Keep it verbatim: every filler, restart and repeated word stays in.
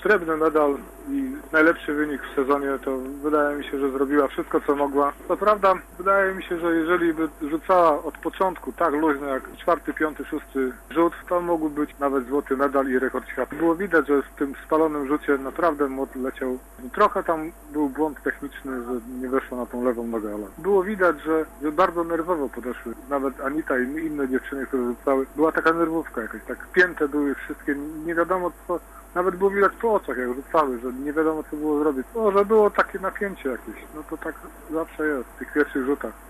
srebrny medal i najlepszy wynik w sezonie, to wydaje mi się, że zrobiła wszystko, co mogła. Co prawda, wydaje mi się, że jeżeli by rzucała od początku tak luźno jak czwarty, piąty, szósty rzut, to mógłby być nawet złoty medal i rekord świata. Było widać, że w tym spalonym rzucie naprawdę młot leciał. Trochę tam był błąd techniczny, że nie weszło na tą lewą nogę, ale było widać, że, że bardzo nerwowo podeszły. Nawet Anita i inne dziewczyny, które rzucały, była taka nerwówka jakaś, tak pięte były wszystkie, nie wiadomo co. Nawet było widać po oczach, jak rzucały, że nie wiadomo, co było zrobić. O, że było takie napięcie jakieś. No to tak zawsze jest w tych pierwszych rzutach.